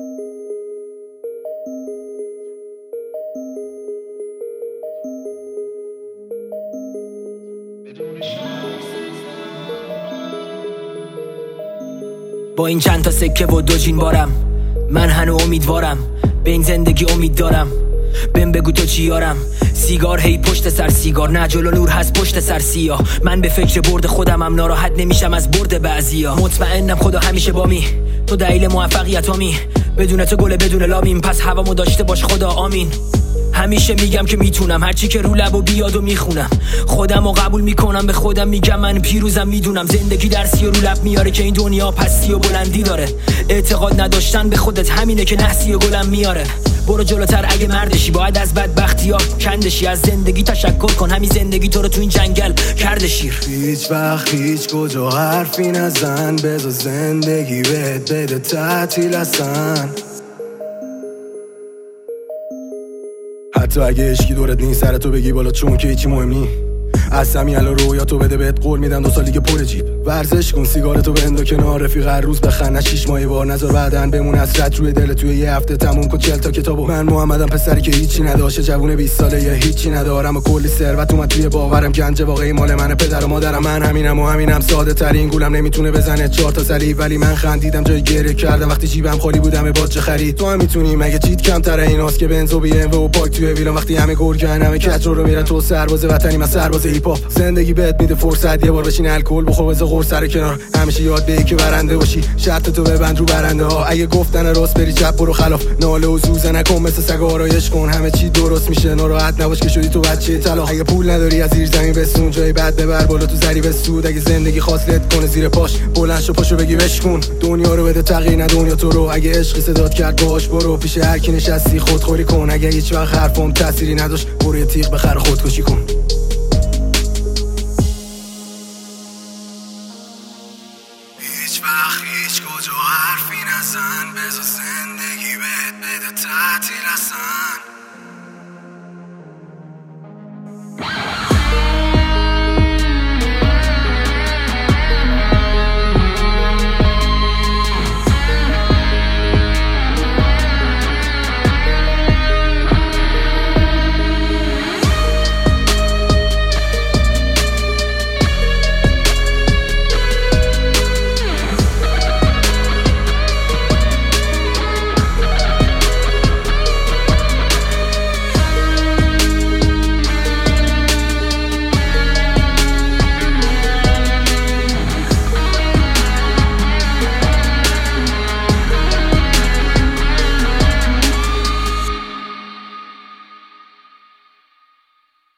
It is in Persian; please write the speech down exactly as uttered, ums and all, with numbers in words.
با این چند تا سکه و دو جین بارم، من هنو امیدوارم به این زندگی امید دارم. بهم بگو تو چی یارم؟ سیگار هی پشت سر سیگار، نه جلو نور هست پشت سر سیاه. من به فکر برد خودمم، ناراحت نمیشم از برد بعضیا. مطمئنم خدا همیشه با می، تو دلیل موفقیتامی. بدون تو گله بدون لامیم، پس هوامو داشته باش خدا آمین. همیشه میگم که میتونم، هرچی که رو لب و بیاد و میخونم. خودمو قبول میکنم، به خودم میگم من پیروزم. میدونم زندگی درسی و رو لب میاره که این دنیا پستی و بلندی داره. اعتقاد نداشتن به خودت همینه که نحسی و گلم میاره. برو جلوتر اگه مردشی، باید از بدبختی ها کندشی. از زندگی تشکر کن، همین زندگی تو رو تو این جنگل کرده شیر. هیچ وقت هیچ کجا حرفی نزن، بذار زندگی بهت بده تعطیل هستن. حتی اگه عشقی دورت نیست، سر تو بگی بالا چون که هیچی مهم نی. از همین الان رویاتو بده، بهت قول میدم دو سال دیگه پر جیب. ورزش کن، سیگارتو بندو کنار، رفیق هر روز بخند، نه شیش ماهی بار نذار بعدن بمون حسرت روی دل. توی یه هفته تموم کن چل تا کتابو. من محمدم، پسری که هیچی نداشت، جوونه بیست ساله یه هیچی ندارم و کلی ثروت اومد توی باورم. گنج واقعی مال منه، پدر و مادرم. من همینم و همینم، ساده ترین گولم نمیتونه بزنه چهار تا سری. ولی من خندیدم جای گریه کردم وقتی جیبم خالی بودم باجه خرید. تو هم میتونی، مگه چیت کمتر ایناست که بنز و بی ام و پاک توی ویلون. وقتی همه گرگن همه کج رو میرن، تو سرباز وطنی من سرباز هیپ هاپ. زندگی بهت میده فرصت، یه بار بشین الکل بخور، بذار قرص سر کنار. همیشه یاد بگیر که برنده باشی، شرط تو ببند رو برنده ها. اگه گفتن راست بری چپ برو خلاف، ناله و زوزه نکن، مثل سگ آرایش کن. همه چی درست میشه، ناراحت نباش که شدی تو بچه طلاق. اگه پول نداری از زیر زمین بسون، جای بعد ببر بالا تو زری بسود. اگه زندگی خاصلت کنه زیر پاش، بلند شو پاشو بگی بشکن. دنیا رو بده تغییر، نه دنیا تو رو. اگه عشق صدات کرد باش برو، پیش هر کی نشستی خودخوری کن. اگه هیچ وقت حرفم تأثیری نداشت، برو یه تیغ بخر خودکشی کن. هیچ وقت هیچ کجا حرفی نزن، بذار زندگی بهت بده تعطیل هستن.